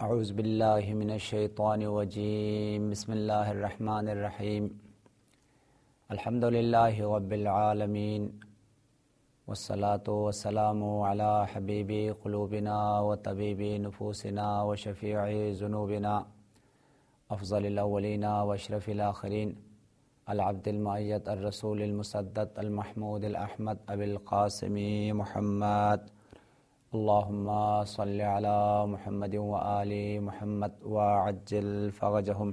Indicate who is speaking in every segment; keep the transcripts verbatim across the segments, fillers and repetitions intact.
Speaker 1: اعوذ باللہ من الشیطان الرجیم بسم اللہ الرحمن الرحیم الحمد للہ رب العالمین والصلاة والسلام علی حبیب قلوبنا و طبیب نفوسنا و شفیع ذنوبنا افضل الاولین و اشرف الاخرین العبد المؤید الرسول المسدد المحمود الاحمد ابی القاسم محمد اللہم صل علی محمد و آل محمد وعجل فرجهم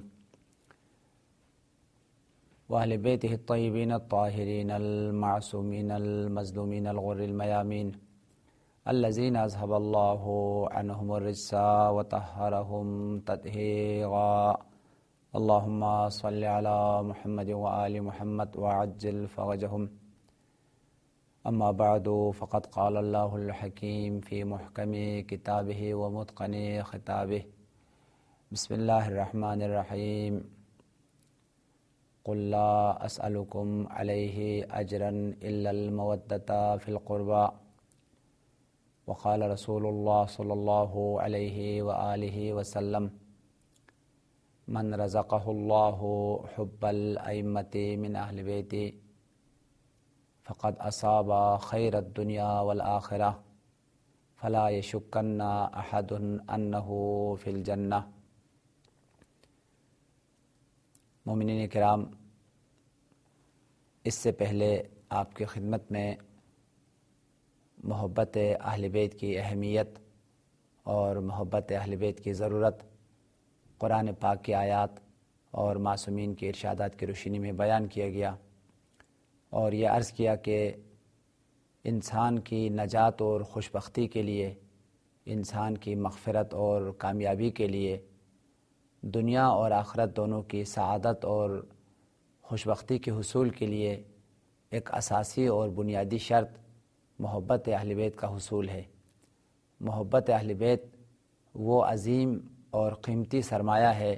Speaker 1: وأهل بيته الطيبين الطاهرين المعصومين المظلومين الغر الميامين الذين أذهب الله عنهم الرجس وطهرهم تطهيرا اللهم صل على محمد وآل محمد وعجل فرجهم اما بعد فقد قال الله الحكيم في محكم كتابه ومتقن خطابه بسم الله الرحمن الرحيم قل لا أسألكم عليه أجرا إلا المودة في القربى وقال رسول الله صلى الله عليه وآله وسلم من رزقه الله حب الأئمة من أهل بيتي فقد أصاب خير الدنيا والآخرة فلا يشكن أحد أنه في الجنة۔ مومنین کرام، اس سے پہلے آپ کی خدمت میں محبت اہل بیت کی اہمیت اور محبت اہل بیت کی ضرورت قرآن پاک کی آیات اور معصومین کے ارشادات کی روشنی میں بیان کیا گیا، اور یہ عرض کیا کہ انسان کی نجات اور خوشبختی کے لیے، انسان کی مغفرت اور کامیابی کے لیے، دنیا اور آخرت دونوں کی سعادت اور خوشبختی کے حصول کے لیے ایک اساسی اور بنیادی شرط محبت اہل بیت کا حصول ہے۔ محبت اہل بیت وہ عظیم اور قیمتی سرمایہ ہے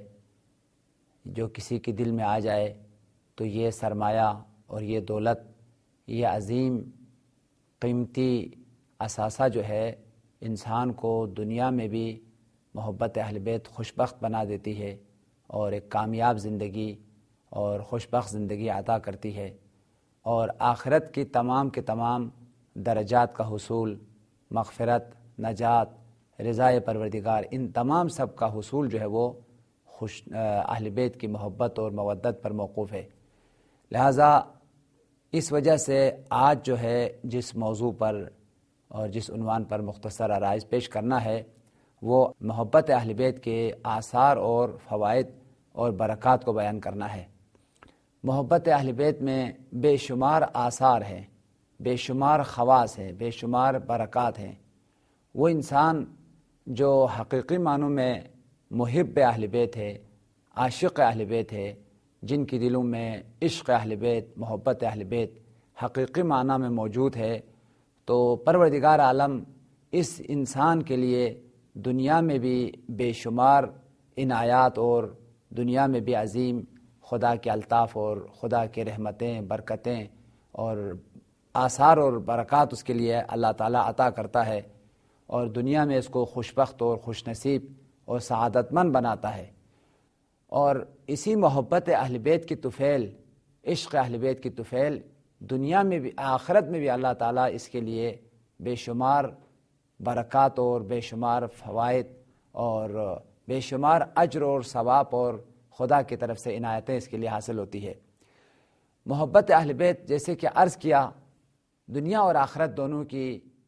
Speaker 1: جو کسی کے دل میں آ جائے تو یہ سرمایہ اور یہ دولت، یہ عظیم قیمتی اثاثہ جو ہے انسان کو دنیا میں بھی محبت اہل بیت خوشبخت بنا دیتی ہے اور ایک کامیاب زندگی اور خوشبخت زندگی عطا کرتی ہے، اور آخرت کی تمام کے تمام درجات کا حصول، مغفرت، نجات، رضائے پروردگار، ان تمام سب کا حصول جو ہے وہ خوش اہل بیت کی محبت اور مودت پر موقوف ہے۔ لہٰذا اس وجہ سے آج جو ہے جس موضوع پر اور جس عنوان پر مختصر آرائز پیش کرنا ہے وہ محبت اہل بیت کے آثار اور فوائد اور برکات کو بیان کرنا ہے۔ محبت اہل بیت میں بے شمار آثار ہیں، بے شمار خواص ہیں، بے شمار برکات ہیں۔ وہ انسان جو حقیقی معنوں میں محب اہل بیت ہے، عاشق اہل بیت ہے، جن کی دلوں میں عشق اہل بیت، محبت اہل بیت حقیقی معنی میں موجود ہے، تو پروردگار عالم اس انسان کے لیے دنیا میں بھی بے شمار عنایات اور دنیا میں بھی عظیم خدا کے الطاف اور خدا کے رحمتیں، برکتیں اور آثار اور برکات اس کے لیے اللہ تعالیٰ عطا کرتا ہے، اور دنیا میں اس کو خوشبخت اور خوش نصیب اور سعادت مند بناتا ہے۔ اور اسی محبت اہل بیت کی طفیل، عشق اہل بیت کی طفیل دنیا میں بھی آخرت میں بھی اللہ تعالیٰ اس کے لیے بے شمار برکات اور بے شمار فوائد اور بے شمار اجر اور ثواب اور خدا کی طرف سے عنایتیں اس کے لیے حاصل ہوتی ہے۔ محبت اہل بیت جیسے کہ عرض کیا، دنیا اور آخرت دونوں کی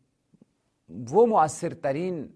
Speaker 1: وہ مؤثر ترین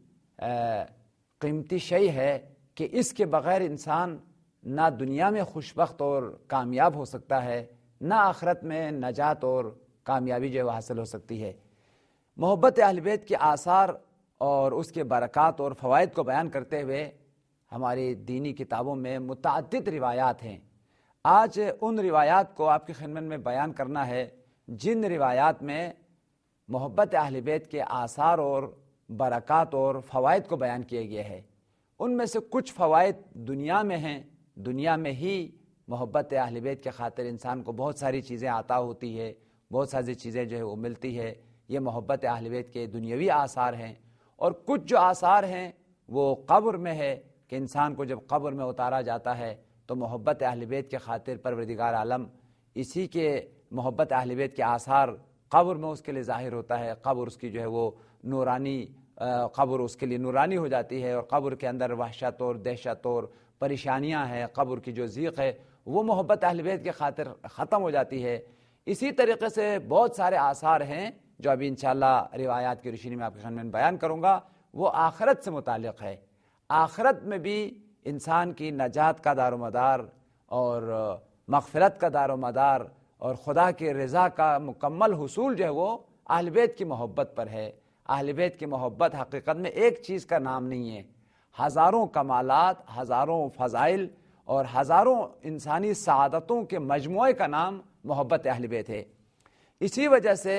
Speaker 1: قیمتی شے ہے کہ اس کے بغیر انسان نہ دنیا میں خوشبخت اور کامیاب ہو سکتا ہے، نہ آخرت میں نجات اور کامیابی جو ہے حاصل ہو سکتی ہے۔ محبت اہل بیت کے آثار اور اس کے برکات اور فوائد کو بیان کرتے ہوئے ہماری دینی کتابوں میں متعدد روایات ہیں۔ آج ان روایات کو آپ کی خدمت میں بیان کرنا ہے جن روایات میں محبت اہل بیت کے آثار اور برکات اور فوائد کو بیان کیا گیا ہے۔ ان میں سے کچھ فوائد دنیا میں ہیں، دنیا میں ہی محبت اہل بیت کے خاطر انسان کو بہت ساری چیزیں عطا ہوتی ہے، بہت ساری چیزیں جو ہے وہ ملتی ہے، یہ محبت اہل بیت کے دنیاوی آثار ہیں۔ اور کچھ جو آثار ہیں وہ قبر میں ہے کہ انسان کو جب قبر میں اتارا جاتا ہے تو محبت اہل بیت کے خاطر پروردگار عالم اسی کے محبت اہل بیت کے آثار قبر میں اس کے لیے ظاہر ہوتا ہے. قبر اس کی جو ہے وہ نورانی قبر اس کے لیے نورانی ہو جاتی ہے، اور قبر کے اندر وحشت اور دہشت اور پریشانیاں ہیں، قبر کی جو ضیق ہے وہ محبت اہل بیت کے خاطر ختم ہو جاتی ہے. اسی طریقے سے بہت سارے آثار ہیں جو ابھی انشاءاللہ روایات کی روشنی میں آپ کے سامنے بیان کروں گا، وہ آخرت سے متعلق ہے. آخرت میں بھی انسان کی نجات کا دار و مدار اور مغفرت کا دار و مدار اور خدا کی رضا کا مکمل حصول جو ہے وہ اہل بیت کی محبت پر ہے. اہل بیت کی محبت حقیقت میں ایک چیز کا نام نہیں ہے، ہزاروں کمالات، ہزاروں فضائل اور ہزاروں انسانی سعادتوں کے مجموعے کا نام محبت اہل بیت ہے. اسی وجہ سے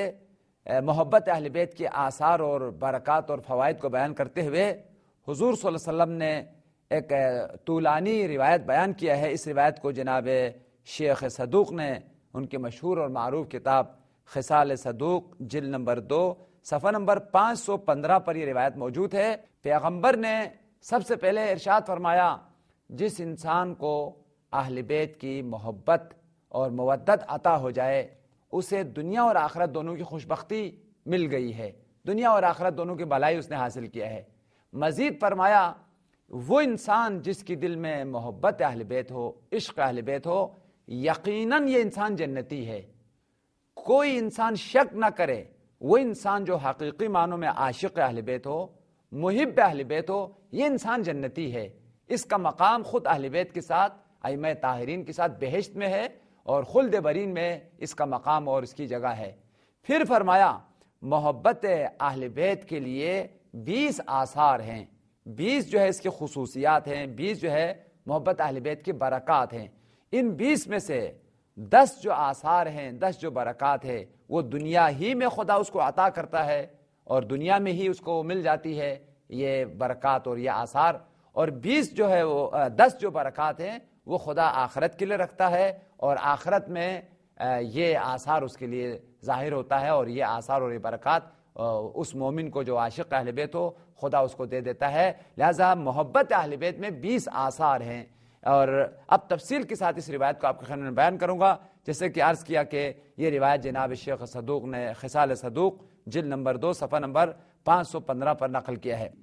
Speaker 1: محبت اہل بیت کے آثار اور برکات اور فوائد کو بیان کرتے ہوئے حضور صلی اللہ علیہ وسلم نے ایک طولانی روایت بیان کیا ہے. اس روایت کو جناب شیخ صدوق نے ان کی مشہور اور معروف کتاب خصال صدوق جلد نمبر دو صفحہ نمبر پانچ سو پندرہ پر یہ روایت موجود ہے. پیغمبر نے سب سے پہلے ارشاد فرمایا، جس انسان کو اہل بیت کی محبت اور مودت عطا ہو جائے اسے دنیا اور آخرت دونوں کی خوشبختی مل گئی ہے، دنیا اور آخرت دونوں کی بھلائی اس نے حاصل کیا ہے. مزید فرمایا، وہ انسان جس کی دل میں محبت اہل بیت ہو، عشق اہل بیت ہو، یقیناً یہ انسان جنتی ہے. کوئی انسان شک نہ کرے، وہ انسان جو حقیقی معنوں میں عاشق اہل بیت ہو، محب اہل بیت ہو، یہ انسان جنتی ہے. اس کا مقام خود اہل بیت کے ساتھ، ائمہ طاہرین کے ساتھ بہشت میں ہے، اور خلد برین میں اس کا مقام اور اس کی جگہ ہے. پھر فرمایا، محبت اہل بیت کے لیے بیس آثار ہیں، بیس جو ہے اس کی خصوصیات ہیں، بیس جو ہے محبت اہل بیت کی برکات ہیں. ان بیس میں سے دس جو آثار ہیں، دس جو برکات ہے، وہ دنیا ہی میں خدا اس کو عطا کرتا ہے اور دنیا میں ہی اس کو مل جاتی ہے یہ برکات اور یہ آثار. اور بیس جو ہے وہ دس جو برکات ہیں وہ خدا آخرت کے لیے رکھتا ہے، اور آخرت میں یہ آثار اس کے لیے ظاہر ہوتا ہے، اور یہ آثار اور یہ برکات اس مومن کو جو عاشق اہل بیت ہو خدا اس کو دے دیتا ہے. لہذا محبت اہل بیت میں بیس آثار ہیں. اور اب تفصیل کے ساتھ اس روایت کو آپ کے خیال میں بیان کروں گا. جیسے کہ عرض کیا کہ یہ روایت جناب شیخ صدوق نے خصال صدوق جلد نمبر دو صفحہ نمبر پانچ سو پندرہ پر نقل کیا ہے.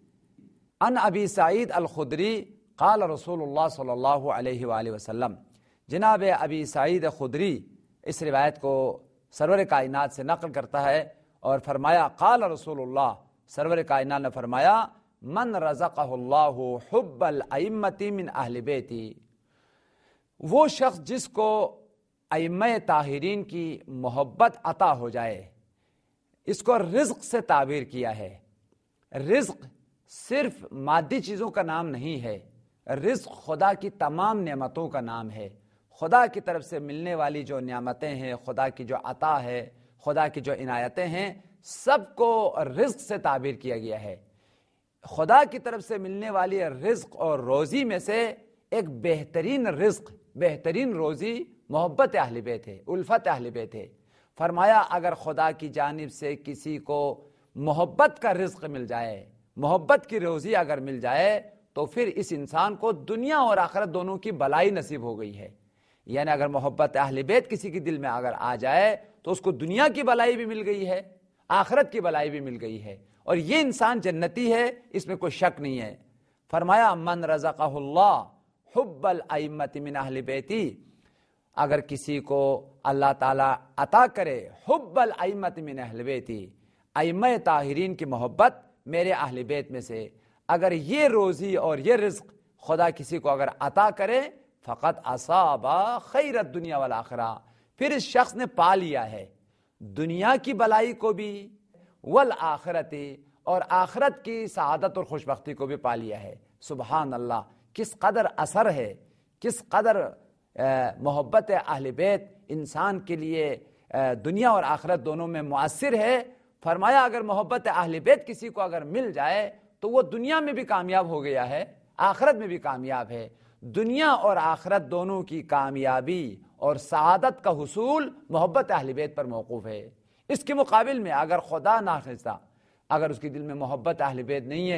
Speaker 1: ان ابی سعید الخدری قال رسول اللہ صلی اللہ علیہ وآلہ وسلم، جناب ابی سعید خدری اس روایت کو سرور کائنات سے نقل کرتا ہے اور فرمایا، قال رسول اللہ، سرور کائنات نے فرمایا، من رزقہ اللہ حب الائمۃ من اہل بیتی، وہ شخص جس کو ائمہ طاہرین کی محبت عطا ہو جائے. اس کو رزق سے تعبیر کیا ہے. رزق صرف مادی چیزوں کا نام نہیں ہے، رزق خدا کی تمام نعمتوں کا نام ہے. خدا کی طرف سے ملنے والی جو نعمتیں ہیں، خدا کی جو عطا ہے، خدا کی جو عنایتیں ہیں، سب کو رزق سے تعبیر کیا گیا ہے. خدا کی طرف سے ملنے والی رزق اور روزی میں سے ایک بہترین رزق، بہترین روزی محبت اہل بیت ہے، الفت اہل بیت ہے. فرمایا، اگر خدا کی جانب سے کسی کو محبت کا رزق مل جائے، محبت کی روزی اگر مل جائے، تو پھر اس انسان کو دنیا اور آخرت دونوں کی بلائی نصیب ہو گئی ہے. یعنی اگر محبت اہل بیت کسی کی دل میں اگر آ جائے تو اس کو دنیا کی بلائی بھی مل گئی ہے، آخرت کی بلائی بھی مل گئی ہے، اور یہ انسان جنتی ہے، اس میں کوئی شک نہیں ہے. فرمایا، من رزقہ اللہ حب الائمۃ من اہل بیتی، اگر کسی کو اللہ تعالیٰ عطا کرے حب الائمۃ من اہل بیتی، ائمہ طاہرین کی محبت میرے اہل بیت میں سے، اگر یہ روزی اور یہ رزق خدا کسی کو اگر عطا کرے، فقط اصاب خیر الدنیا والآخرہ، پھر اس شخص نے پا لیا ہے دنیا کی بلائی کو بھی، والآخرت، اور آخرت کی سعادت اور خوشبختی کو بھی پا لیا ہے. سبحان اللہ، کس قدر اثر ہے، کس قدر محبت اہل بیت انسان کے لیے دنیا اور آخرت دونوں میں مؤثر ہے. فرمایا، اگر محبت اہل بیت کسی کو اگر مل جائے تو وہ دنیا میں بھی کامیاب ہو گیا ہے، آخرت میں بھی کامیاب ہے. دنیا اور آخرت دونوں کی کامیابی اور سعادت کا حصول محبت اہل بیت پر موقوف ہے. اس کے مقابل میں اگر خدا ناخواستہ اگر اس کے دل میں محبت اہل بیت نہیں ہے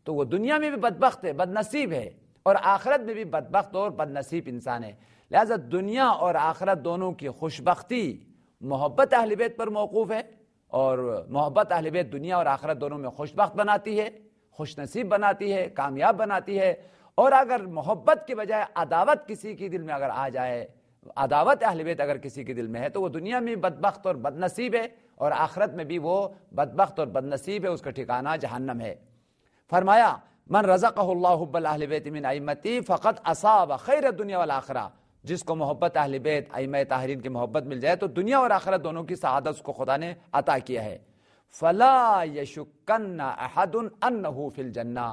Speaker 1: تو وہ دنیا میں بھی بدبخت ہے، بد نصیب ہے، اور آخرت میں بھی بدبخت اور بد نصیب انسان ہے۔ لہذا دنیا اور آخرت دونوں کی خوشبختی محبت اہل بیت پر موقوف ہے، اور محبت اہل بیت دنیا اور آخرت دونوں میں خوشبخت بناتی ہے، خوش نصیب بناتی ہے، کامیاب بناتی ہے۔ اور اگر محبت کے بجائے عداوت کسی کے دل میں اگر آ جائے، عداوت اہل بیت اگر کسی کے دل میں ہے، تو وہ دنیا میں بدبخت اور بد نصیب ہے، اور آخرت میں بھی وہ بدبخت اور بد نصیب ہے، اس کا ٹھکانہ جہنم ہے۔ فرمایا من رزقہ اللہ حب اہل بیت من ائمتی فقد اصاب خیر الدنیا والآخرہ، جس کو محبت اہل بیت ائمہ طاہرین کی محبت مل جائے تو دنیا اور آخرت دونوں کی سعادت اس کو خدا نے عطا کیا ہے۔ فلا یشکن احد انہ فی الجنہ،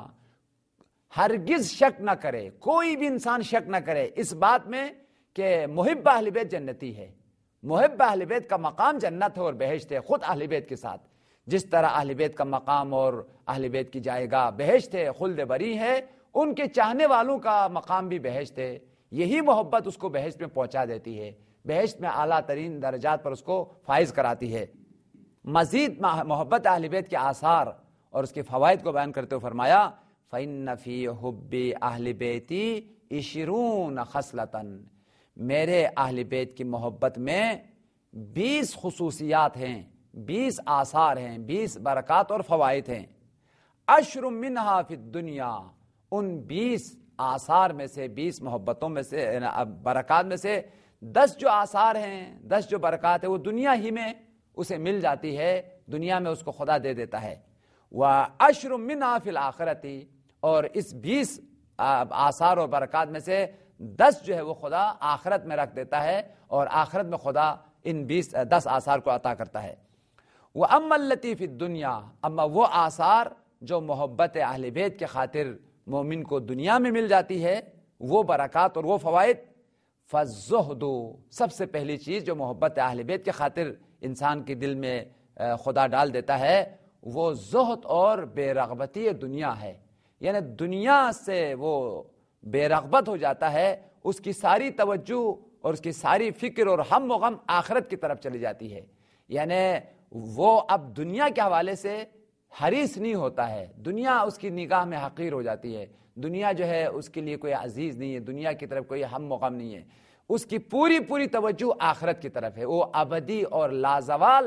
Speaker 1: ہرگز شک نہ کرے، کوئی بھی انسان شک نہ کرے اس بات میں کہ محب اہل بیت جنتی ہے۔ محب اہل بیت کا مقام جنت ہے اور بہشت ہے، خود اہل بیت کے ساتھ جس طرح اہل بیت کا مقام اور اہل بیت کی جائے گاہ بہشت ہے، خلد بری ہے، ان کے چاہنے والوں کا مقام بھی بہشت ہے۔ یہی محبت اس کو بہشت میں پہنچا دیتی ہے، بہشت میں اعلیٰ ترین درجات پر اس کو فائز کراتی ہے۔ مزید محبت اہل بیت کے آثار اور اس کے فوائد کو بیان کرتے ہوئے فرمایا فَإِنَّ فِي حُبِّ أَهْلِ بَيْتِي عِشْرُونَ خَصْلَةً، میرے اہل بیت کی محبت میں بیس خصوصیات ہیں، بیس آثار ہیں، بیس برکات اور فوائد ہیں۔ عشر منہا فی الدنیا، ان بیس آثار میں سے، بیس محبتوں میں سے، برکات میں سے دس جو آثار ہیں، دس جو برکات ہیں وہ دنیا ہی میں اسے مل جاتی ہے، دنیا میں اس کو خدا دے دیتا ہے۔ وعشر منہا فی الآخرۃ، اور اس بیس آثار اور برکات میں سے دس جو ہے وہ خدا آخرت میں رکھ دیتا ہے، اور آخرت میں خدا ان بیس دس آثار کو عطا کرتا ہے۔ وَأَمَّا الَّتِي فِي الدُّنْيَا، اما وہ آثار جو محبت اہل بیت کے خاطر مومن کو دنیا میں مل جاتی ہے، وہ برکات اور وہ فوائد، فَالزُّهْدُ، سب سے پہلی چیز جو محبت اہل بیت کے خاطر انسان کے دل میں خدا ڈال دیتا ہے وہ زہد اور بے رغبتی دنیا ہے۔ یعنی دنیا سے وہ بے رغبت ہو جاتا ہے، اس کی ساری توجہ اور اس کی ساری فکر اور ہم و غم آخرت کی طرف چلی جاتی ہے۔ یعنی وہ اب دنیا کے حوالے سے حریص نہیں ہوتا ہے، دنیا اس کی نگاہ میں حقیر ہو جاتی ہے، دنیا جو ہے اس کے لیے کوئی عزیز نہیں ہے، دنیا کی طرف کوئی ہم و غم نہیں ہے، اس کی پوری پوری توجہ آخرت کی طرف ہے، وہ ابدی اور لازوال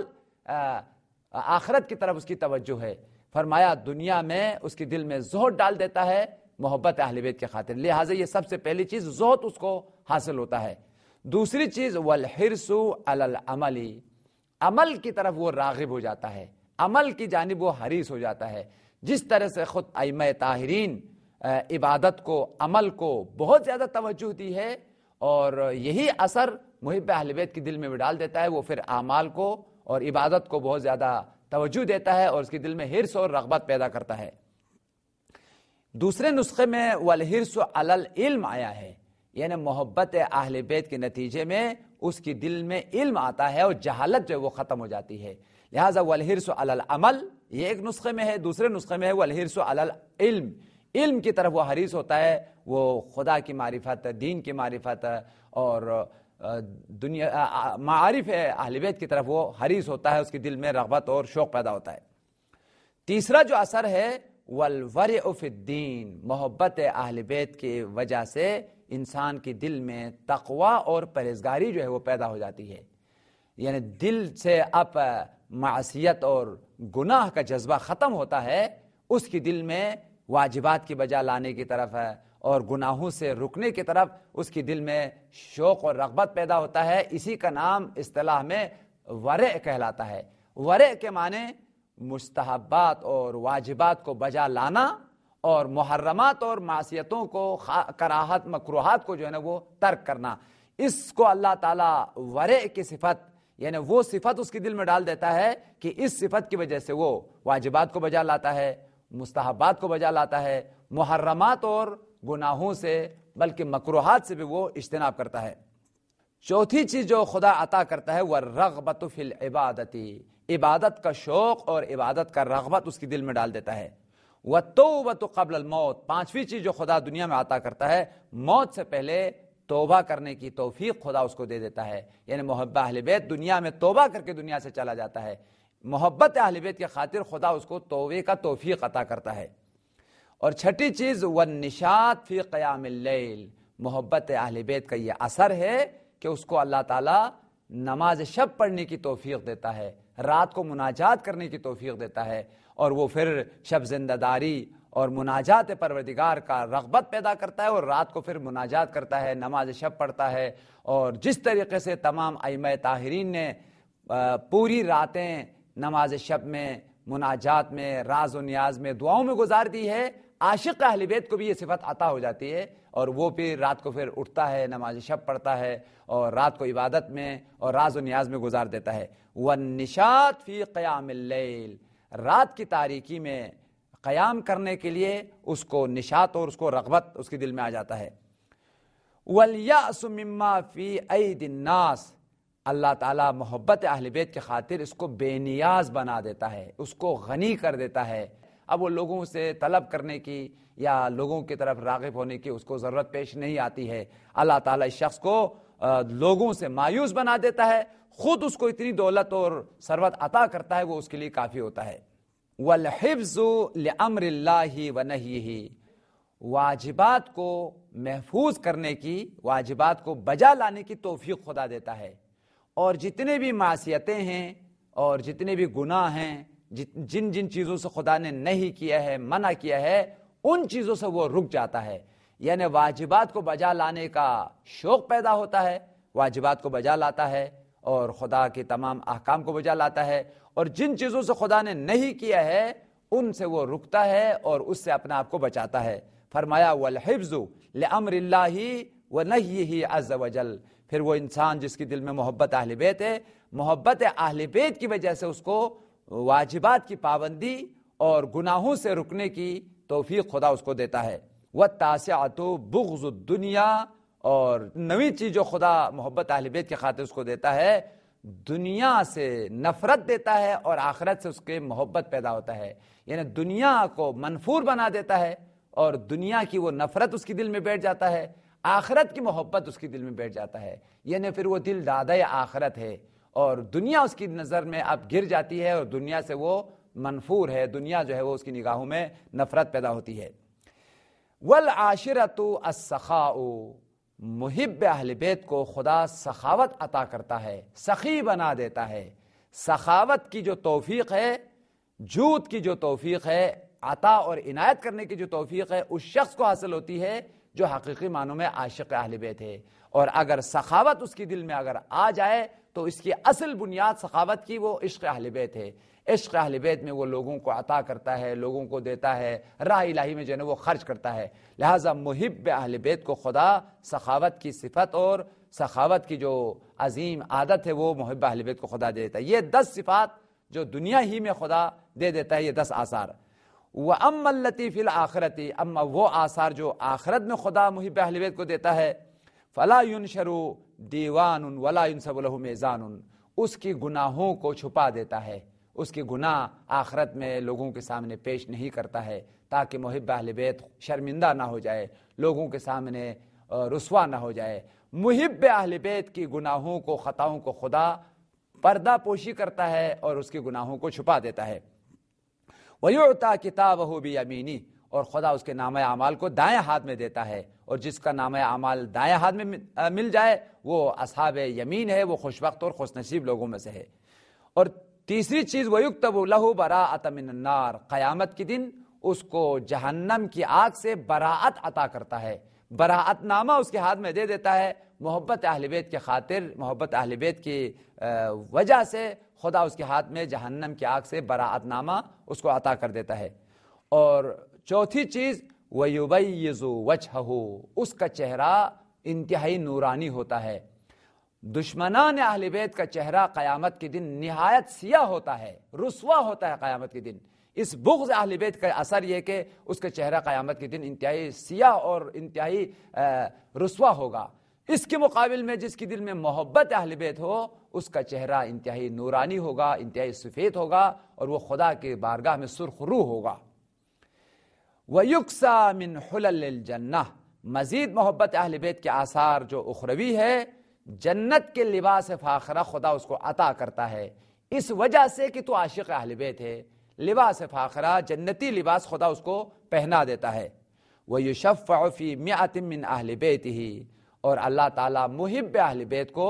Speaker 1: آخرت کی طرف اس کی توجہ ہے۔ فرمایا دنیا میں اس کے دل میں زہد ڈال دیتا ہے محبت اہل بیت کے خاطر، لہٰذا یہ سب سے پہلی چیز زہد اس کو حاصل ہوتا ہے۔ دوسری چیز والحرص علی العمل، عمل کی طرف وہ راغب ہو جاتا ہے، عمل کی جانب وہ حریص ہو جاتا ہے۔ جس طرح سے خود ائمہ طاہرین عبادت کو، عمل کو بہت زیادہ توجہ دی ہے، اور یہی اثر محب اہل بیت کے دل میں بھی ڈال دیتا ہے، وہ پھر اعمال کو اور عبادت کو بہت زیادہ توجہ دیتا ہے اور اس کے دل میں حرص اور رغبت پیدا کرتا ہے۔ دوسرے نسخے میں والحرص علی العلم آیا ہے، یعنی محبت اہل بیت کے نتیجے میں اس کی دل میں علم آتا ہے اور جہالت جو ہے وہ ختم ہو جاتی ہے، لہذا والحرص علی العمل یہ ایک نسخے میں ہے، دوسرے نسخے میں ہے والحرص علی العلم، علم کی طرف وہ حریص ہوتا ہے، وہ خدا کی معرفت، دین کی معرفت اور دنیا معارف اہل بیت کی طرف وہ حریص ہوتا ہے، اس کے دل میں رغبت اور شوق پیدا ہوتا ہے۔ تیسرا جو اثر ہے والورع فی الدین، محبت اہل بیت کی وجہ سے انسان کے دل میں تقوی اور پرہیزگاری جو ہے وہ پیدا ہو جاتی ہے، یعنی دل سے اب معصیت اور گناہ کا جذبہ ختم ہوتا ہے، اس کی دل میں واجبات کی بجا لانے کی طرف ہے اور گناہوں سے رکنے کی طرف اس کی دل میں شوق اور رغبت پیدا ہوتا ہے۔ اسی کا نام اصطلاح میں ورع کہلاتا ہے۔ ورع کے معنی مستحبات اور واجبات کو بجا لانا اور محرمات اور معصیتوں کو، کراہت مکروہات کو جو ہے نا وہ ترک کرنا، اس کو اللہ تعالیٰ ورع کی صفت، یعنی وہ صفت اس کے دل میں ڈال دیتا ہے کہ اس صفت کی وجہ سے وہ واجبات کو بجا لاتا ہے، مستحبات کو بجا لاتا ہے، محرمات اور گناہوں سے بلکہ مکروہات سے بھی وہ اجتناب کرتا ہے۔ چوتھی چیز جو خدا عطا کرتا ہے وہ رغبت فی العبادت، عبادت کا شوق اور عبادت کا رغبت اس کے دل میں ڈال دیتا ہے۔ والتوبۃ قبل الموت، پانچویں چیز جو خدا دنیا میں عطا کرتا ہے موت سے پہلے توبہ کرنے کی توفیق خدا اس کو دے دیتا ہے، یعنی محبت اہل بیت دنیا میں توبہ کر کے دنیا سے چلا جاتا ہے، محبت اہل بیت کی خاطر خدا اس کو توبے کا توفیق عطا کرتا ہے۔ اور چھٹی چیز والنشاط فی قیام اللیل، محبت اہل بیت کا یہ اثر ہے کہ اس کو اللہ تعالیٰ نماز شب پڑھنے کی توفیق دیتا ہے، رات کو مناجات کرنے کی توفیق دیتا ہے، اور وہ پھر شب زندہ داری اور مناجات پروردگار کا رغبت پیدا کرتا ہے، اور رات کو پھر مناجات کرتا ہے، نماز شب پڑھتا ہے۔ اور جس طریقے سے تمام ائمہ طاہرین نے پوری راتیں نماز شب میں، مناجات میں، راز و نیاز میں، دعاؤں میں گزار دی ہے، عاشق اہل بیت کو بھی یہ صفت عطا ہو جاتی ہے، اور وہ پھر رات کو پھر اٹھتا ہے، نماز شب پڑھتا ہے، اور رات کو عبادت میں اور راز و نیاز میں گزار دیتا ہے۔ والنشاط فی قیام اللیل، رات کی تاریکی میں قیام کرنے کے لیے اس کو نشاط اور اس کو رغبت اس کے دل میں آ جاتا ہے۔ والیأس مما فی ایدی الناس، اللہ تعالیٰ محبت اہل بیت کے خاطر اس کو بے نیاز بنا دیتا ہے، اس کو غنی کر دیتا ہے۔ اب وہ لوگوں سے طلب کرنے کی یا لوگوں کی طرف راغب ہونے کی اس کو ضرورت پیش نہیں آتی ہے۔ اللہ تعالیٰ اس شخص کو لوگوں سے مایوس بنا دیتا ہے، خود اس کو اتنی دولت اور ثروت عطا کرتا ہے، وہ اس کے لیے کافی ہوتا ہے۔ والحفظ لامر اللہ ونہیہ، واجبات کو محفوظ کرنے کی، واجبات کو بجا لانے کی توفیق خدا دیتا ہے، اور جتنے بھی معصیتیں ہیں اور جتنے بھی گناہ ہیں، جن جن چیزوں سے خدا نے نہیں کیا ہے، منع کیا ہے، ان چیزوں سے وہ رک جاتا ہے۔ یعنی واجبات کو بجا لانے کا شوق پیدا ہوتا ہے، واجبات کو بجا لاتا ہے اور خدا کے تمام احکام کو بجا لاتا ہے، اور جن چیزوں سے خدا نے نہیں کیا ہے ان سے وہ رکتا ہے اور اس سے اپنے آپ کو بچاتا ہے۔ فرمایا والحفظ لامر اللہ ونہیہ عز وجل، پھر وہ انسان جس کے دل میں محبت اہل بیت ہے، محبت اہل بیت کی وجہ سے اس کو واجبات کی پابندی اور گناہوں سے رکنے کی توفیق خدا اس کو دیتا ہے۔ والتاسعۃ بغض الدنیا، اور نویں چیز جو خدا محبت اہل بیت کی خاطر اس کو دیتا ہے، دنیا سے نفرت دیتا ہے اور آخرت سے اس کے محبت پیدا ہوتا ہے۔ یعنی دنیا کو منفور بنا دیتا ہے اور دنیا کی وہ نفرت اس کے دل میں بیٹھ جاتا ہے، آخرت کی محبت اس کے دل میں بیٹھ جاتا ہے۔ یعنی پھر وہ دل دادہ آخرت ہے اور دنیا اس کی نظر میں اب گر جاتی ہے اور دنیا سے وہ منفور ہے، دنیا جو ہے وہ اس کی نگاہوں میں نفرت پیدا ہوتی ہے۔ والعاشرۃ السخاء، محب اہل بیت کو خدا سخاوت عطا کرتا ہے، سخی بنا دیتا ہے۔ سخاوت کی جو توفیق ہے، جود کی جو توفیق ہے، عطا اور عنایت کرنے کی جو توفیق ہے، اس شخص کو حاصل ہوتی ہے جو حقیقی معنوں میں عاشق اہل بیت ہے۔ اور اگر سخاوت اس کے دل میں اگر آ جائے تو اس کی اصل بنیاد سخاوت کی وہ عشق اہل بیت ہے۔ عشق اہل بیت میں وہ لوگوں کو عطا کرتا ہے، لوگوں کو دیتا ہے، راہ الہی میں جو ہے وہ خرچ کرتا ہے۔ لہٰذا محب اہل بیت کو خدا سخاوت کی صفت اور سخاوت کی جو عظیم عادت ہے وہ محب اہل بیت کو خدا دے دیتا ہے۔ یہ دس صفات جو دنیا ہی میں خدا دے دیتا ہے، یہ دس آثار۔ وَأَمَّا الَّتِي فِي الْآخِرَةِ، اما وہ آثار جو آخرت میں خدا محب اہل بیت کو دیتا ہے، فَلَا يُنشَرُ دیوان وَلَا يُنسَبُ لَهُ میزان، اس کی گناہوں کو چھپا دیتا ہے، اس کی گناہ آخرت میں لوگوں کے سامنے پیش نہیں کرتا ہے تاکہ محب اہل بیت شرمندہ نہ ہو جائے، لوگوں کے سامنے رسوا نہ ہو جائے۔ محب اہل بیت کی گناہوں کو، خطاؤں کو خدا پردہ پوشی کرتا ہے اور اس کے گناہوں کو چھپا دیتا ہے۔ وَيُعْطَى كِتَابَهُ بِيَمِينِهِ، اور خدا اس کے نامہ اعمال کو دائیں ہاتھ میں دیتا ہے، اور جس کا نامہ اعمال دائیں ہاتھ میں مل جائے وہ اصحاب یمین ہے، وہ خوش وقت اور خوش نصیب لوگوں میں سے ہے۔ اور تیسری چیز وَيُكْتَبُ لَهُ بَرَاءَةً مِنَ النَّارِ، قیامت کے دن اس کو جہنم کی آگ سے براءت عطا کرتا ہے، براءت نامہ اس کے ہاتھ میں دے دیتا ہے۔ محبت اہل بیت کے خاطر، محبت اہل بیت کی وجہ سے خدا اس کے ہاتھ میں جہنم کی آگ سے براءت نامہ اس کو عطا کر دیتا ہے۔ اور چوتھی چیز وَيُبَيِّضُ وَجْهَهُ، اس کا چہرہ انتہائی نورانی ہوتا ہے۔ دشمنان اہل بیت کا چہرہ قیامت کے دن نہایت سیاہ ہوتا ہے، رسوا ہوتا ہے قیامت کے دن۔ اس بغض اہل بیت کا اثر یہ کہ اس کا چہرہ قیامت کے دن انتہائی سیاہ اور انتہائی رسوا ہوگا۔ اس کے مقابل میں جس کے دل میں محبت اہل بیت ہو، اس کا چہرہ انتہائی نورانی ہوگا، انتہائی سفید ہوگا، اور وہ خدا کے بارگاہ میں سرخ رو ہوگا۔ وَيُكْسَى مِنْ حُلَلِ الْجَنَّةِ، مزید محبت اہل بیت کے آثار جو اخروی ہے، جنت کے لباس فاخرہ خدا اس کو عطا کرتا ہے، اس وجہ سے کہ تو عاشق اہل بیت ہے۔ لباس فاخرہ، جنتی لباس خدا اس کو پہنا دیتا ہے۔ وَيُشَفَّعُ فِي مِئَةٍ مِّنْ أَهْلِ بَيْتِهِ، اور اللہ تعالیٰ محب اہل بیت کو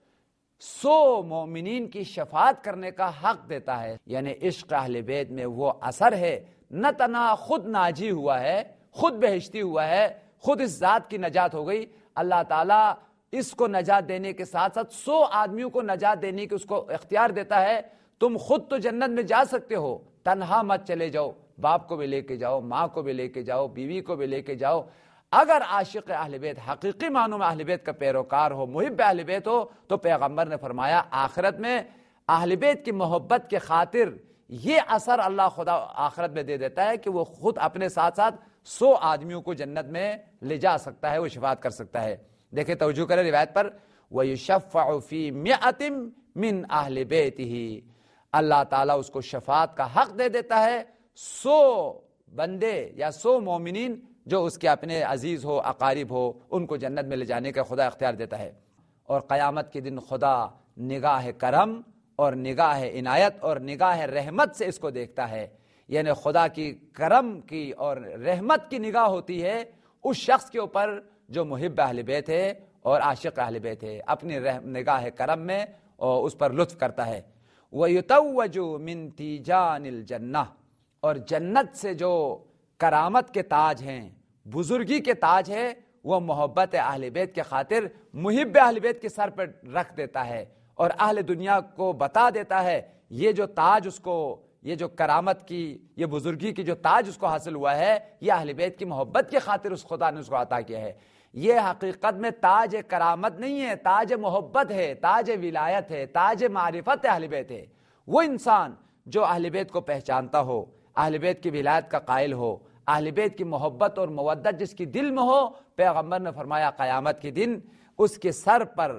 Speaker 1: سو مومنین کی شفاعت کرنے کا حق دیتا ہے۔ یعنی عشق اہل بیت میں وہ اثر ہے، نہ تنہا خود ناجی ہوا ہے، خود بہشتی ہوا ہے، خود اس ذات کی نجات ہو گئی، اللہ تعالیٰ اس کو نجات دینے کے ساتھ ساتھ سو آدمیوں کو نجات دینے کی اس کو اختیار دیتا ہے۔ تم خود تو جنت میں جا سکتے ہو، تنہا مت چلے جاؤ، باپ کو بھی لے کے جاؤ، ماں کو بھی لے کے جاؤ، بیوی کو بھی لے کے جاؤ۔ اگر عاشق اہل بیت حقیقی معنوں میں اہل بیت کا پیروکار ہو، محب اہل بیت ہو، تو پیغمبر نے فرمایا آخرت میں اہل بیت کی محبت کے خاطر یہ اثر اللہ خدا آخرت میں دے دیتا ہے کہ وہ خود اپنے ساتھ ساتھ سو آدمیوں کو جنت میں لے جا سکتا ہے، وہ شفاعت کر سکتا ہے۔ دیکھیں توجہ کریں روایت پر، وَيُشَفَّعُ فِي مِئَةٍ مِّنْ أَهْلِ بَيْتِهِ، اللہ تعالیٰ اس کو شفاعت کا حق دے دیتا ہے، سو بندے یا سو مومنین جو اس کے اپنے عزیز ہو، اقارب ہو، ان کو جنت میں لے جانے کا خدا اختیار دیتا ہے۔ اور قیامت کے دن خدا نگاہ کرم اور نگاہ عنایت اور نگاہ رحمت سے اس کو دیکھتا ہے، یعنی خدا کی کرم کی اور رحمت کی نگاہ ہوتی ہے اس شخص کے اوپر جو محب اہل بیت ہے اور عاشق اہل بیت ہے، اپنی نگاہ کرم میں اور اس پر لطف کرتا ہے۔ وَيُتَوَّجُ مِن تِيجَانِ الْجَنَّةِ، اور جنت سے جو کرامت کے تاج ہیں، بزرگی کے تاج ہے، وہ محبت اہل بیت کے خاطر محب اہل بیت کے سر پر رکھ دیتا ہے اور اہل دنیا کو بتا دیتا ہے یہ جو تاج اس کو، یہ جو کرامت کی، یہ بزرگی کی جو تاج اس کو حاصل ہوا ہے، یہ اہل بیت کی محبت کی خاطر اس خدا نے اس کو عطا کیا ہے۔ یہ حقیقت میں تاج کرامت نہیں ہے، تاج محبت ہے، تاج ولایت ہے، تاج معرفت اہل بیت ہے۔ وہ انسان جو اہل بیت کو پہچانتا ہو، اہل بیت کی ولایت کا قائل ہو، اہل بیت کی محبت اور مودت جس کی دل میں ہو، پیغمبر نے فرمایا قیامت کے دن اس کے سر پر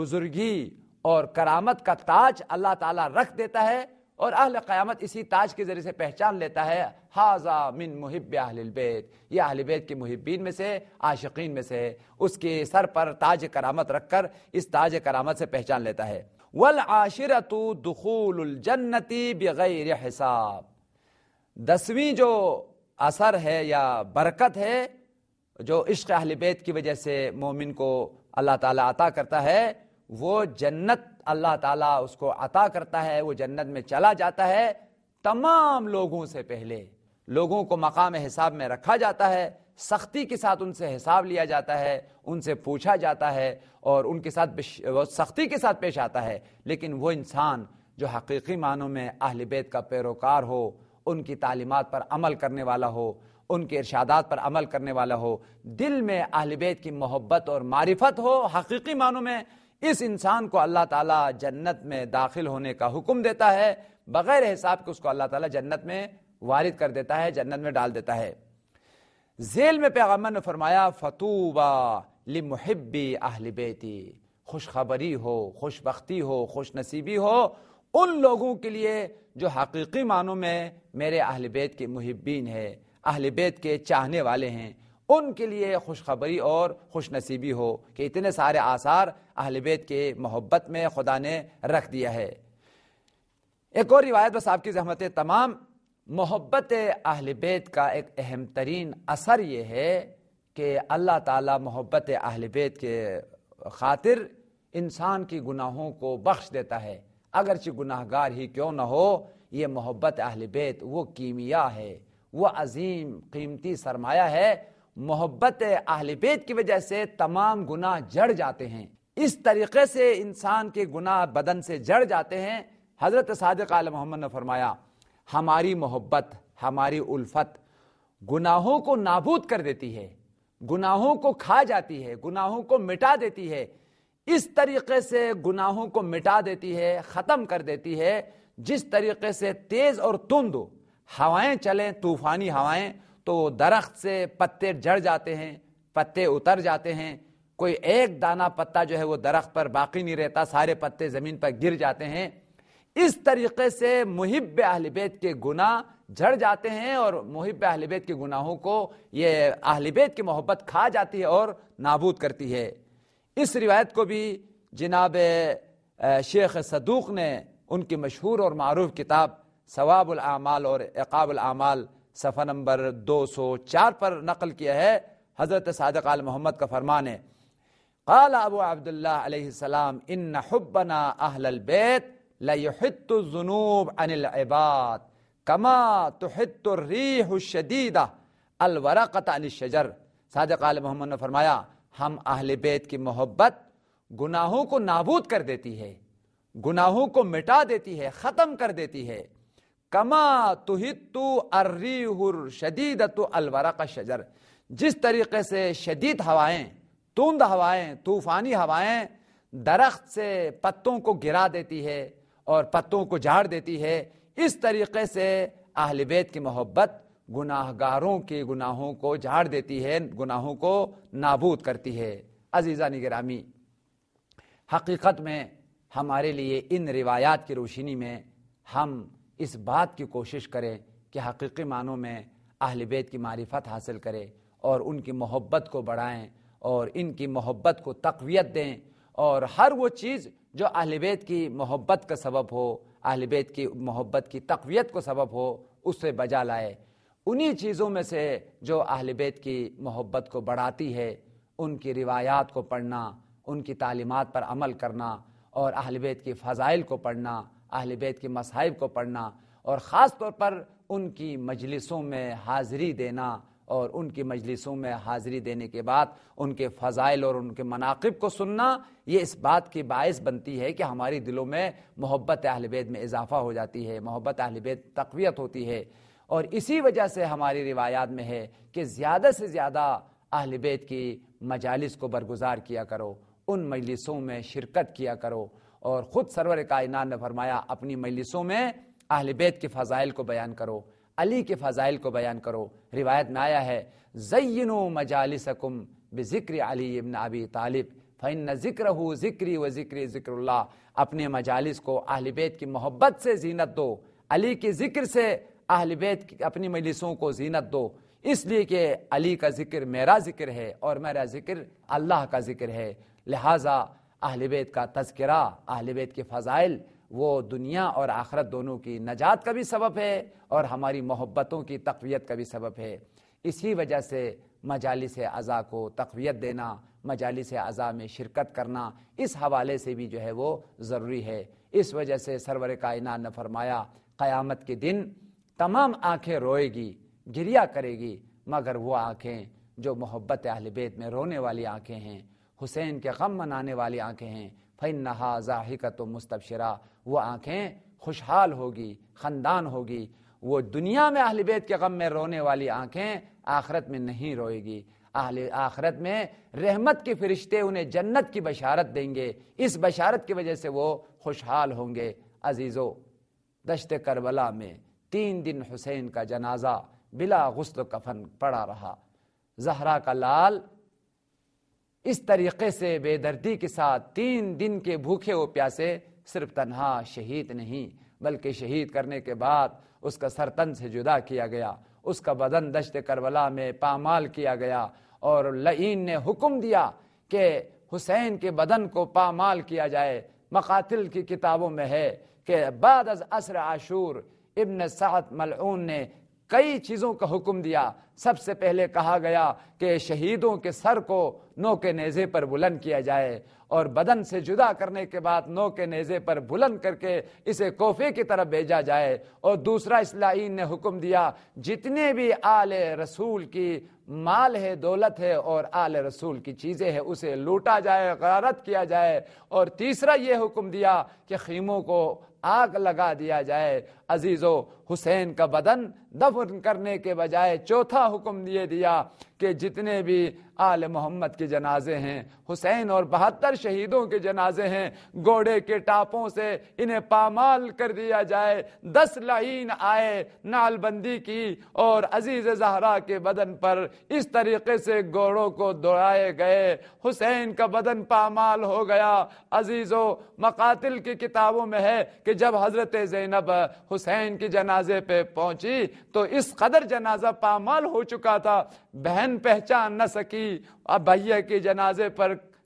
Speaker 1: بزرگی اور کرامت کا تاج اللہ تعالیٰ رکھ دیتا ہے، اور اہل قیامت اسی تاج کے ذریعے سے پہچان لیتا ہے ھذا من محب اہل البیت، یہ اہل بیت کے محبین میں سے، عاشقین میں سے، اس کے سر پر تاج کرامت رکھ کر اس تاج کرامت سے پہچان لیتا ہے۔ والعاشرۃ دخول الجنۃ بغیر حساب، دسویں جو اثر ہے یا برکت ہے جو عشق اہل بیت کی وجہ سے مومن کو اللہ تعالیٰ عطا کرتا ہے، وہ جنت اللہ تعالیٰ اس کو عطا کرتا ہے، وہ جنت میں چلا جاتا ہے تمام لوگوں سے پہلے۔ لوگوں کو مقام حساب میں رکھا جاتا ہے، سختی کے ساتھ ان سے حساب لیا جاتا ہے، ان سے پوچھا جاتا ہے اور ان کے ساتھ سختی کے ساتھ پیش آتا ہے۔ لیکن وہ انسان جو حقیقی معنوں میں اہل بیت کا پیروکار ہو، ان کی تعلیمات پر عمل کرنے والا ہو، ان کے ارشادات پر عمل کرنے والا ہو، دل میں اہل بیت کی محبت اور معرفت ہو، حقیقی معنوں میں اس انسان کو اللہ تعالیٰ جنت میں داخل ہونے کا حکم دیتا ہے، بغیر حساب کے اس کو اللہ تعالیٰ جنت میں وارد کر دیتا ہے، جنت میں ڈال دیتا ہے۔ ذیل میں پیغمبر نے فرمایا فَطُوبَى لِمُحِبِّ اہل بیتی، خوشخبری ہو، خوش بختی ہو، خوش نصیبی ہو ان لوگوں کے لیے جو حقیقی معنوں میں میرے اہل بیت کے محبین ہیں، اہل بیت کے چاہنے والے ہیں، ان کے لیے خوشخبری اور خوش نصیبی ہو کہ اتنے سارے آثار اہل بیت کے محبت میں خدا نے رکھ دیا ہے۔ ایک اور روایت بس آپ کی زحمت تمام، محبت اہل بیت کا ایک اہم ترین اثر یہ ہے کہ اللہ تعالیٰ محبت اہل بیت کے خاطر انسان کی گناہوں کو بخش دیتا ہے، اگرچہ گناہ گار ہی کیوں نہ ہو۔ یہ محبت اہل بیت وہ کیمیا ہے، وہ عظیم قیمتی سرمایہ ہے، محبت اہل بیت کی وجہ سے تمام گناہ جڑ جاتے ہیں، اس طریقے سے انسان کے گناہ بدن سے جڑ جاتے ہیں۔ حضرت صادق آل محمد نے فرمایا ہماری محبت، ہماری الفت گناہوں کو نابود کر دیتی ہے، گناہوں کو کھا جاتی ہے، گناہوں کو مٹا دیتی ہے، اس طریقے سے گناہوں کو مٹا دیتی ہے، ختم کر دیتی ہے جس طریقے سے تیز اور تند ہوائیں چلیں، طوفانی ہوائیں، تو درخت سے پتے جڑ جاتے ہیں، پتے اتر جاتے ہیں، کوئی ایک دانہ پتا جو ہے وہ درخت پر باقی نہیں رہتا، سارے پتے زمین پر گر جاتے ہیں۔ اس طریقے سے محب اہل بیت کے گناہ جھڑ جاتے ہیں اور محب اہل بیت کے گناہوں کو یہ اہل بیت کی محبت کھا جاتی ہے اور نابود کرتی ہے۔ اس روایت کو بھی جناب شیخ صدوق نے ان کی مشہور اور معروف کتاب ثواب الاعمال اور عقاب الاعمال صفحہ نمبر دو سو چار پر نقل کیا ہے۔ حضرت صادق آل محمد کا فرمان ہے، قال ابو عبداللہ علیہ السلام ان حبنا اہل البیت لیحط الذنوب عن العباد کما تحط الریح الشدیدہ الورقۃ عن الشجر۔ صادق آل محمد نے فرمایا ہم اہل بیت کی محبت گناہوں کو نابود کر دیتی ہے، گناہوں کو مٹا دیتی ہے، ختم کر دیتی ہے، کما تحط الریح الشدیدۃ الورق الشجر، جس طریقے سے شدید ہوائیں، توند ہوائیں، طوفانی ہوائیں درخت سے پتوں کو گرا دیتی ہے اور پتوں کو جھاڑ دیتی ہے، اس طریقے سے اہل بیت کی محبت گناہ گاروں کے گناہوں کو جھاڑ دیتی ہے، گناہوں کو نابود کرتی ہے۔ عزیزان گرامی، حقیقت میں ہمارے لیے ان روایات کی روشنی میں ہم اس بات کی کوشش کریں کہ حقیقی معنوں میں اہل بیت کی معرفت حاصل کریں اور ان کی محبت کو بڑھائیں اور ان کی محبت کو تقویت دیں، اور ہر وہ چیز جو اہل بیت کی محبت کا سبب ہو، اہل بیت کی محبت کی تقویت کو سبب ہو، اس سے بجا لائے۔ انہی چیزوں میں سے جو اہل بیت کی محبت کو بڑھاتی ہے، ان کی روایات کو پڑھنا، ان کی تعلیمات پر عمل کرنا، اور اہل بیت کی فضائل کو پڑھنا، اہل بیت کی مصائب کو پڑھنا، اور خاص طور پر ان کی مجلسوں میں حاضری دینا، اور ان کی مجلسوں میں حاضری دینے کے بعد ان کے فضائل اور ان کے مناقب کو سننا، یہ اس بات کی باعث بنتی ہے کہ ہماری دلوں میں محبت اہل بیت میں اضافہ ہو جاتی ہے، محبت اہل بیت تقویت ہوتی ہے۔ اور اسی وجہ سے ہماری روایات میں ہے کہ زیادہ سے زیادہ اہل بیت کی مجالس کو برگزار کیا کرو، ان مجلسوں میں شرکت کیا کرو، اور خود سرور کائنات نے فرمایا اپنی مجلسوں میں اہل بیت کے فضائل کو بیان کرو، علی کے فضائل کو بیان کرو۔ روایت میں آیا ہے زینوا مجالسکم بذکر علی ابن ابی طالب فإن ذکرہ ذکری و ذکری ذکر اللہ، اپنے مجالس کو اہل بیت کی محبت سے زینت دو، علی کے ذکر سے اہل بیت کی اپنی مجلسوں کو زینت دو، اس لیے کہ علی کا ذکر میرا ذکر ہے اور میرا ذکر اللہ کا ذکر ہے، لہٰذا اہل بیت کا تذکرہ، اہل بیت کے فضائل وہ دنیا اور آخرت دونوں کی نجات کا بھی سبب ہے اور ہماری محبتوں کی تقویت کا بھی سبب ہے۔ اسی وجہ سے مجالس اعضاء کو تقویت دینا، مجالس اعضاء میں شرکت کرنا اس حوالے سے بھی جو ہے وہ ضروری ہے۔ اس وجہ سے سرور کائنات نے فرمایا قیامت کے دن تمام آنکھیں روئے گی، گریا کرے گی، مگر وہ آنکھیں جو محبت اہل بیت میں رونے والی آنکھیں ہیں، حسین کے غم منانے والی آنکھیں ہیں، فَإِنَّهَا ضَاحِكَةٌ مُسْتَبْشِرَةٌ، وہ آنکھیں خوشحال ہوگی، خندان ہوگی۔ وہ دنیا میں اہل بیت کے غم میں رونے والی آنکھیں آخرت میں نہیں روئے گی، اہل آخرت میں رحمت کے فرشتے انہیں جنت کی بشارت دیں گے، اس بشارت کی وجہ سے وہ خوشحال ہوں گے۔ عزیزو، دشت کربلا میں تین دن حسین کا جنازہ بلا غسل و کفن پڑا رہا، زہرا کا لال اس طریقے سے بے دردی کے ساتھ تین دن کے بھوکے و پیاسے صرف تنہا شہید نہیں بلکہ شہید کرنے کے بعد اس کا سر تن سے جدا کیا گیا، اس کا بدن دشت کربلا میں پامال کیا گیا، اور لعین نے حکم دیا کہ حسین کے بدن کو پامال کیا جائے۔ مقاتل کی کتابوں میں ہے کہ بعد از عصر عاشور ابن سعد ملعون نے کئی چیزوں کا حکم دیا۔ سب سے پہلے کہا گیا کہ شہیدوں کے سر کو نو کے نیزے پر بلند کیا جائے، اور بدن سے جدا کرنے کے بعد نو کے نیزے پر بلند کر کے اسے کوفے کی طرف بھیجا جائے، اور دوسرا اسلائین نے حکم دیا جتنے بھی آل رسول کی مال ہے، دولت ہے اور آل رسول کی چیزیں ہیں اسے لوٹا جائے، غارت کیا جائے، اور تیسرا یہ حکم دیا کہ خیموں کو آگ لگا دیا جائے۔ عزیزو، حسین کا بدن دفن کرنے کے بجائے چوتھا حکم یہ دیا کہ جتنے بھی آل محمد کے جنازے ہیں، حسین اور بہتر شہیدوں کے جنازے ہیں، گھوڑے کے ٹاپوں سے انہیں پامال کر دیا جائے۔ دس لعین آئے، نعل بندی کی، اور عزیز زہرا کے بدن پر اس طریقے سے گھوڑوں کو دوڑائے گئے، حسین کا بدن پامال ہو گیا۔ عزیزو، مقاتل کی کتابوں میں ہے کہ جب حضرت زینب حسین کی جنازے پہ پہنچی تو اس قدر جنازہ پامال ہو چکا تھا، بہن پہچان نہ سکی۔ اب بھیا کے جنازے پر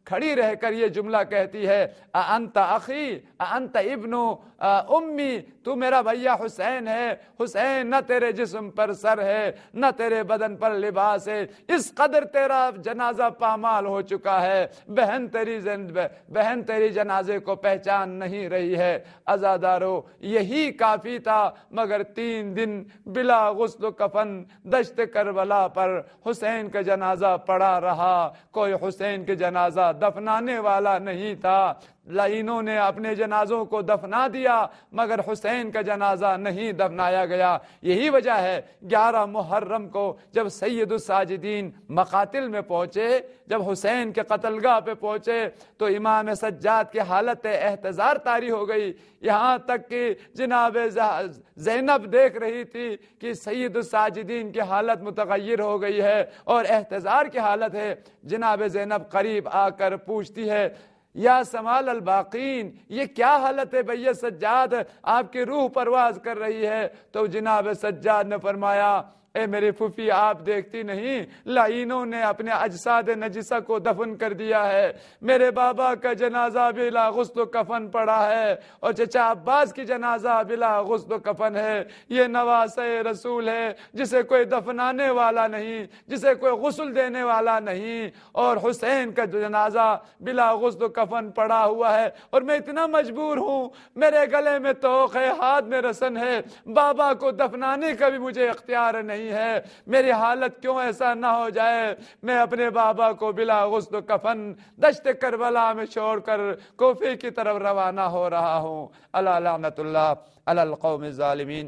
Speaker 2: کھڑی رہ کر یہ جملہ کہتی ہے انت اخی انت ابن امی، تو میرا بھیا حسین ہے، حسین نہ تیرے جسم پر سر ہے نہ تیرے بدن پر لباس ہے، اس قدر تیرا جنازہ پامال ہو چکا ہے، بہن تیری بہن تیری جنازے کو پہچان نہیں رہی ہے۔ عزادارو یہی کافی تھا، مگر تین دن بلا غسل و کفن دشت کربلا پر حسین کا جنازہ پڑا رہا، کوئی حسین کے جنازہ دفنانے والا نہیں تھا۔ لعینوں نے اپنے جنازوں کو دفنا دیا مگر حسین کا جنازہ نہیں دفنایا گیا۔ یہی وجہ ہے گیارہ محرم کو جب سید الساجدین مقاتل میں پہنچے، جب حسین کے قتل گاہ پہ پہنچے تو امام سجاد کی حالت احتضار طاری ہو گئی، یہاں تک کہ جناب زینب دیکھ رہی تھی کہ سید الساجدین کی حالت متغیر ہو گئی ہے اور احتضار کی حالت ہے۔ جناب زینب قریب آ کر پوچھتی ہے یا سمال الباقین، یہ کیا حالت ہے بھیا سجاد، آپ کی روح پرواز کر رہی ہے؟ تو جناب سجاد نے فرمایا اے میری پھوپھی آپ دیکھتی نہیں، لعینوں نے اپنے اجساد نجسہ کو دفن کر دیا ہے، میرے بابا کا جنازہ بلا غسل و کفن پڑا ہے اور چچا عباس کی جنازہ بلا غسل و کفن ہے۔ یہ نواسہ رسول ہے جسے کوئی دفنانے والا نہیں، جسے کوئی غسل دینے والا نہیں، اور حسین کا جنازہ بلا غسل و کفن پڑا ہوا ہے اور میں اتنا مجبور ہوں، میرے گلے میں توق ہے، ہاتھ میں رسن ہے، بابا کو دفنانے کا بھی مجھے اختیار نہیں ہے، میری حالت کیوں ایسا نہ ہو جائے میں اپنے بابا کو بلا غسل و کفن دشت کربلا میں چھوڑ کر کوفے کی طرف روانہ ہو رہا ہوں۔ الا لعنت اللہ علی القوم الظالمین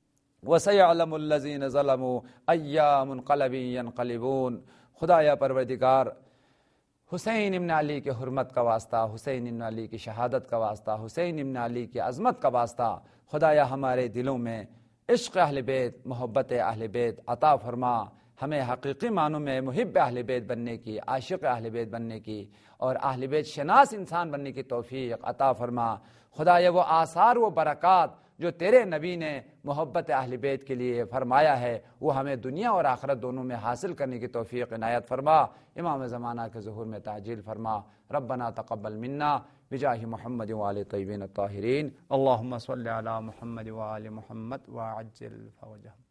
Speaker 2: وسيعلم الذين ظلموا ايا منقلب ينقلبون۔ خدایا پروردگار، حسین ابن علی کے حرمت کا واسطہ، حسین ابن علی کی شہادت کا واسطہ، حسین ابن علی کی عظمت کا واسطہ، خدایا ہمارے دلوں میں عشق اہل بیت، محبت اہل بیت عطا فرما، ہمیں حقیقی معنوں میں محب اہل بیت بننے کی، عاشق اہل بیت بننے کی اور اہل بیت شناس انسان بننے کی توفیق عطا فرما۔ خدایا وہ آثار و برکات جو تیرے نبی نے محبت اہل بیت کے لیے فرمایا ہے وہ ہمیں دنیا اور آخرت دونوں میں حاصل کرنے کی توفیق عنایت فرما۔ امام زمانہ کے ظہور میں تعجیل فرما۔ ربنا تقبل منا بجاہ محمد وآل طیبین الطاہرین، اللہم صلی علی محمد وآل محمد وعجل فرجہ۔